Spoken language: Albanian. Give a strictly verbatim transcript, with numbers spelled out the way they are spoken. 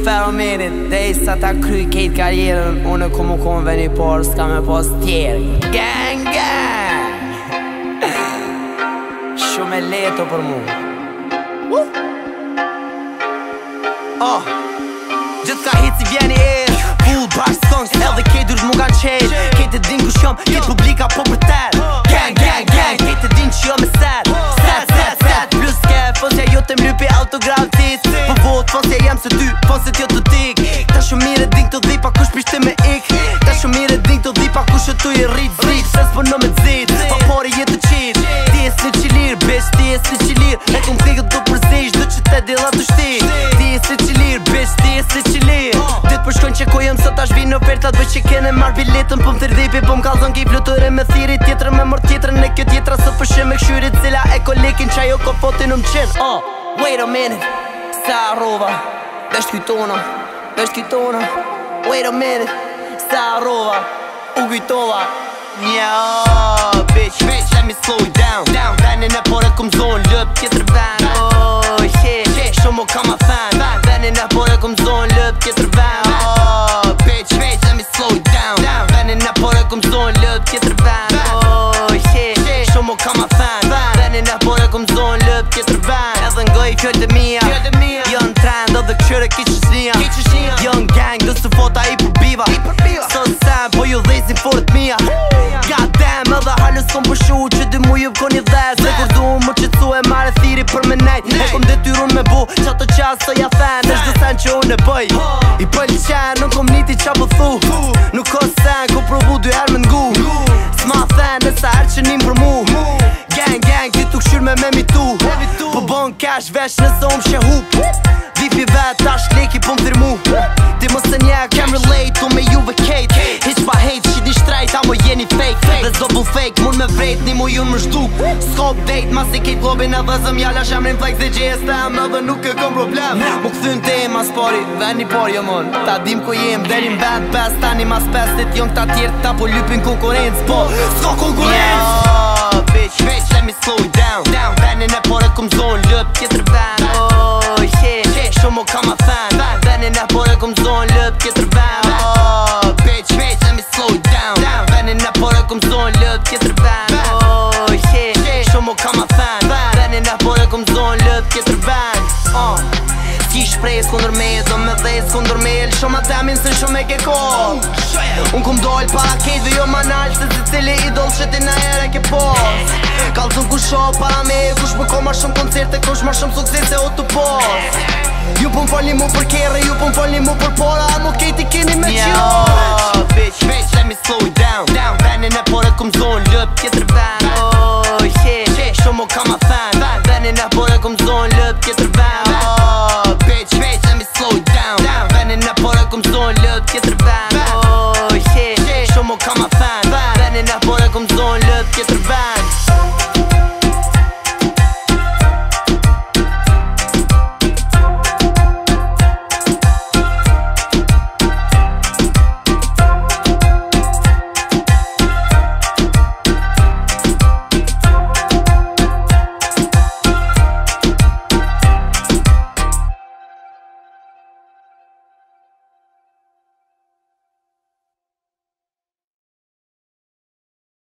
fenomenit dhe i sa ta kry kejt karjerën. Unë ku mu kon veni por s'ka me pos tjeri. Gang, gang Shumë e leto për mu uh. Oh Gjithë ka hit si vjeni er Full bar songs Edhe kejt dur mu kanë qel Kejt e din ku shkom Kejt publika po për tel Gang, gang, gang Kejt e din që jo me set Set, set, set Plus ke fosja jo të mlypi autograf tit Po vot fosja jem se ty Foset jo të tik Ta shumë mire din të dhipa kush pishte me ik Ta shumë mire din të dhipa kush e tu i rrit zik Se s'po në me dzit Pa pori jetë të qit Ti e s'ni qilir Bitch ti e s'ni qilir E kom klikët do përzish Do që te dilla të shtit Ti e s'ni qilir Bitch ti e s'ni qilir Dit për shkon që ku jem sot ashtë vinë ofertat Bëj që kene marrë biletën Po më tërdhipi Po më kalzon ki flutore me thiri Tjetër me mor tjetër Në kjo tjetra sot përshem me këshyrit Cila e kolikin qa jo ko fotin um qen Oh, wait a minute Sa rova Vesh kujtona Vesh kujtona Wait a minute Sa rova U kujtova Nja, bitch, bitch, let me slow you down Down, venin e pore kum zon Lëp tjetër ven Oh, shit, shumë ka ma fan Venin e pore kum zon Lëp tjetër ven Oh, bitch, bitch, let me slow you down Venin e pore kum zon Lëp tjetër ven Oh, shit, shumë ka ma fan Venin e pore kum zon Lëp tjetër ven Edhe ngoj fjallë të mija Jën trend edhe këshyre kiqëshnia Jën gang dhe së fota i për biva So sam, po ju dhezin forët mija God damn, edhe halës kom përshu Që dy mu ju vkon i dhes Se kur du më qëtsu e mare thiri për me nejt E kom detyrun me bu Qa të qas së ja fen Në shdo sen që unë e bëj I pëll qen, nuk kom niti qa po thu Nuk ko sen, ko provu dy her me ngu S'ma fen, nësa her që nim për mu Gang, gang, ti tu këshyr me me mi tu Po bon cash vesh nëse umë she hup Vipi vet, tash leki po më thirmu Ti më se nje, kem relate Tu me juve kejt Hiq pa hate, shit një shtrejt Amo jeni fake Dhe double fake, mun me vrejt Një mu ju më shtuk Skop date, mas i kejt globin Edhe zëm jala shemrin flex Dhe gjes tem Edhe nuk e kom problem Mu këthyn te mas pari Ven një par jo mon Ta dim ku jem Derin bad best Tani mas pestit Jon këta tjertë Ta po lypin konkurenc Po, s'ka konkurenc Bitch, bitch, let me slow you down Down, venin e pore kum zon Lëp tjetër ven Oh, shit, shit Shumë ka ma fan Venin e pore kum zon Lëp tjetër ven Oh, bitch, bitch, let me slow you down Down, venin e pore kum zon Lëp tjetër ven Oh, shit, shit Shumë ka ma fan Venin e pore kum zon Lëp tjetër ven Oh Ti shprej s'kundër me Do me dhej s'kundër me Shumë atemin se shumë e ke kohë Unë kum doll para kejt dhe jo manal Se si cili idol që ti na ere ke pos Kalzun ku shoh para me Kush më ko ma shumë koncerte Kush ma shumë suksese o të pos Ju pun falni mu për kere Ju pun falni mu për pora Amo kejti keni me qjo